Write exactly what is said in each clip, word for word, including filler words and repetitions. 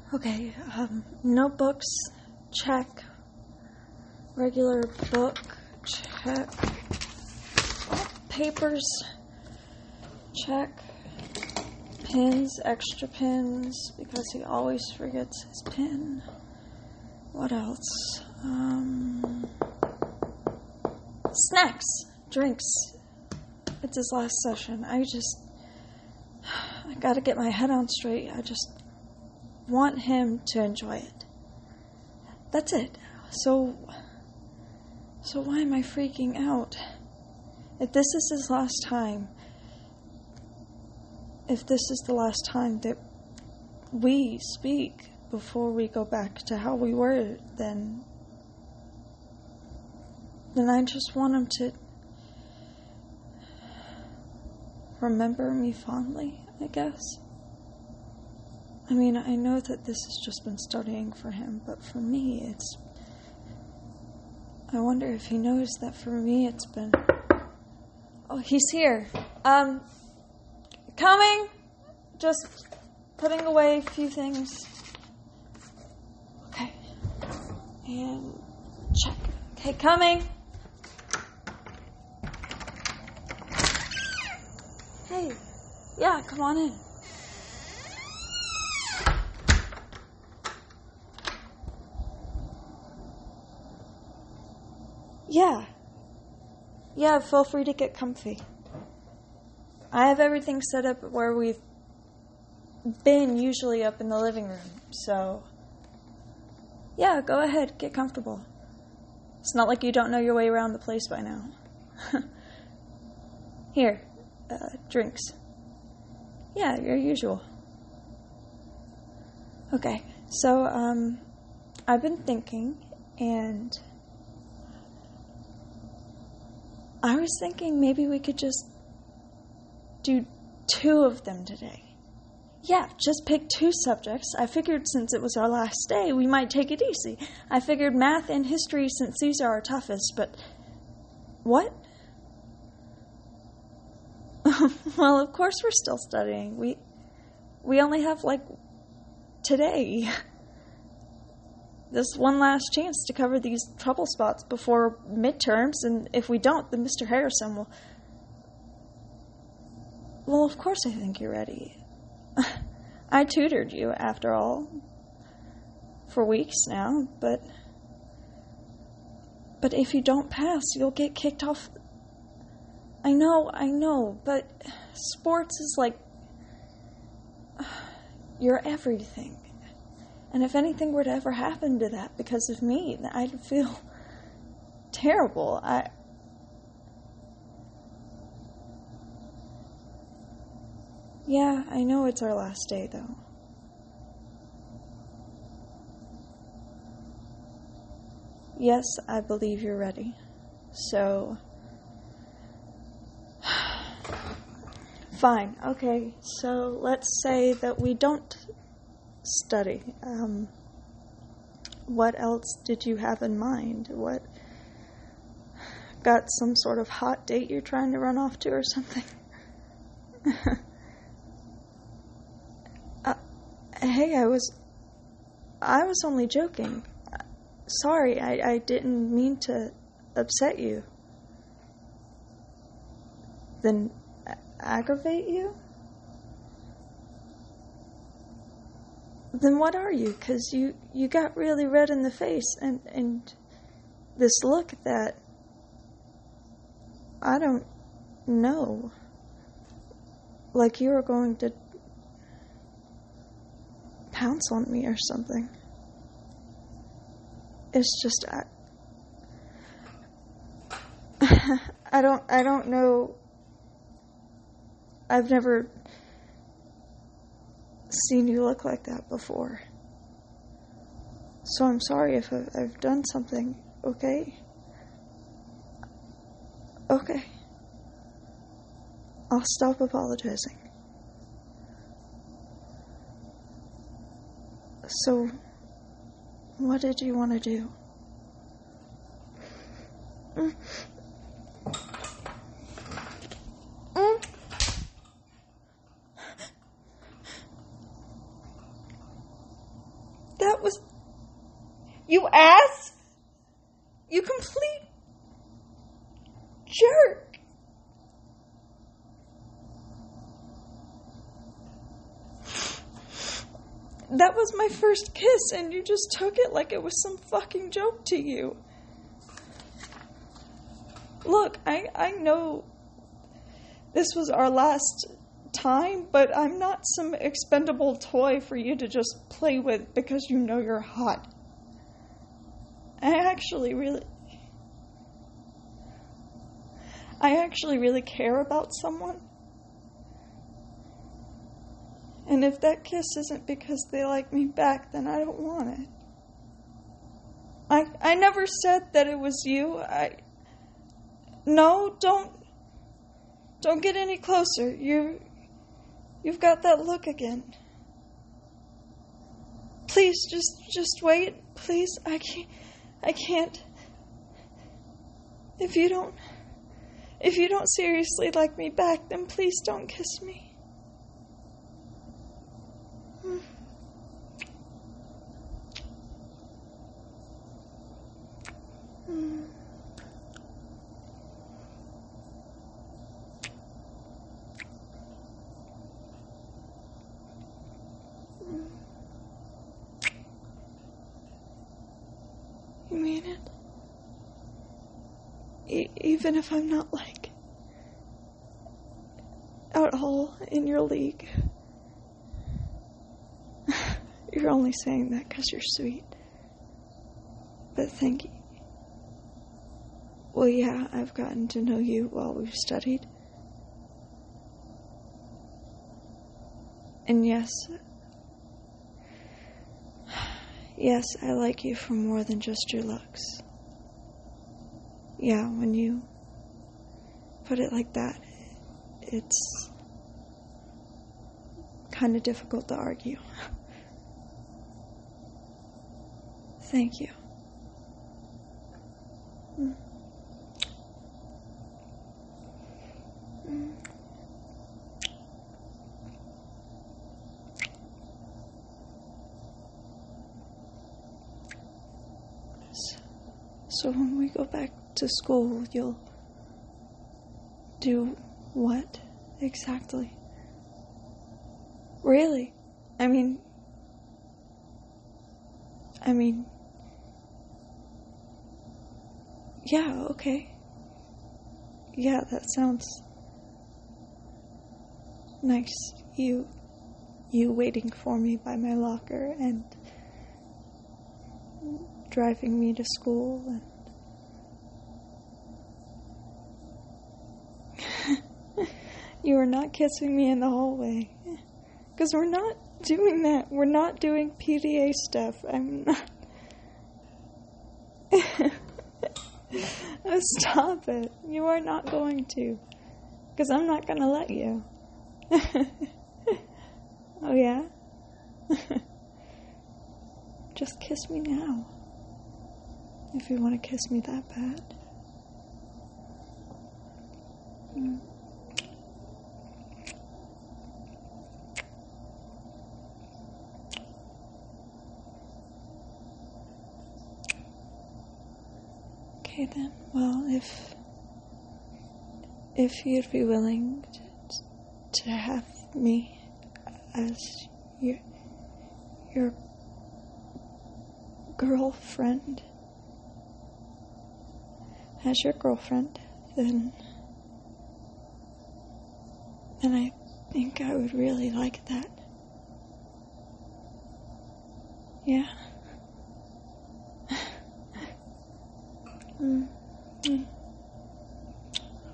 Okay, um, notebooks, check. Regular book, check. Papers, check. Pins, extra pins, because he always forgets his pin. What else? Um, snacks, drinks. It's his last session. I just, I gotta get my head on straight. I just want him to enjoy it. That's it. So, so why am I freaking out? If this is his last time, if this is the last time that we speak before we go back to how we were, then, then I just want him to remember me fondly, I guess. I mean, I know that this has just been studying for him, but for me, it's... I wonder if he knows that for me it's been... Oh, he's here. Um, coming! Just putting away a few things. Okay. And check. Okay, coming! Hey. Yeah, come on in. Yeah. Yeah, feel free to get comfy. I have everything set up where we've been, usually up in the living room, so... Yeah, go ahead, get comfortable. It's not like you don't know your way around the place by now. Here, uh, drinks. Yeah, your usual. Okay, so, um, I've been thinking, and... I was thinking maybe we could just do two of them today. Yeah, just pick two subjects. I figured since it was our last day, we might take it easy. I figured math and history since these are our toughest, but... What? Well, of course we're still studying. We, we only have, like, today. This one last chance to cover these trouble spots before midterms, and if we don't, then Mister Harrison will... Well, of course I think you're ready. I tutored you, after all, for weeks now, but... But if you don't pass, you'll get kicked off... I know, I know, but sports is like... You're everything. And if anything were to ever happen to that because of me, I'd feel terrible. I... Yeah, I know it's our last day, though. Yes, I believe you're ready. So... Fine, okay, so let's say that we don't study. Um, what else did you have in mind? What, got some sort of hot date you're trying to run off to or something? uh, hey, I was, I was only joking. Sorry, I, I didn't mean to upset you. Then aggravate you? Then what are you? Because you, you got really red in the face and, and this look that I don't know. Like you were going to pounce on me or something. It's just I, I don't I don't know. I've never seen you look like that before. So I'm sorry if I've, I've done something, okay? Okay. I'll stop apologizing. So, what did you want to do? Mm. Mm. That was... You ass! You complete jerk! That was my first kiss, and you just took it like it was some fucking joke to you. Look, I, I know this was our last time, but I'm not some expendable toy for you to just play with because you know you're hot. I actually really... I actually really care about someone. And if that kiss isn't because they like me back, then I don't want it. I I never said that it was you. I... No, don't... Don't get any closer. You... You've got that look again. Please, just... Just wait. Please, I can't... I can't... If you don't... If you don't seriously like me back, then please don't kiss me. Mm. Mm. You mean it? E- even if I'm not, like, at all in your league. You're only saying that because you're sweet. But thank you. Well, yeah, I've gotten to know you while we've studied. And yes, yes, I like you for more than just your looks. Yeah, when you put it like that, it's kind of difficult to argue. Thank you. Mm. Mm. So when we go back to school, you'll do what exactly? Really? I mean, I mean, yeah, okay. Yeah, that sounds nice. You, you waiting for me by my locker and driving me to school and you were not kissing me in the hallway. Because we're not doing that. We're not doing P D A stuff. I'm not. Oh, stop it. You are not going to. Because I'm not going to let you. Oh, yeah? Just kiss me now. If you want to kiss me that bad. Mm. Okay then, well, if if you'd be willing to, to have me as your your girlfriend, as your girlfriend, then then I think I would really like that. Yeah. Mm. Mm.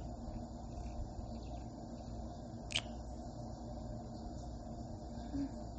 Mm.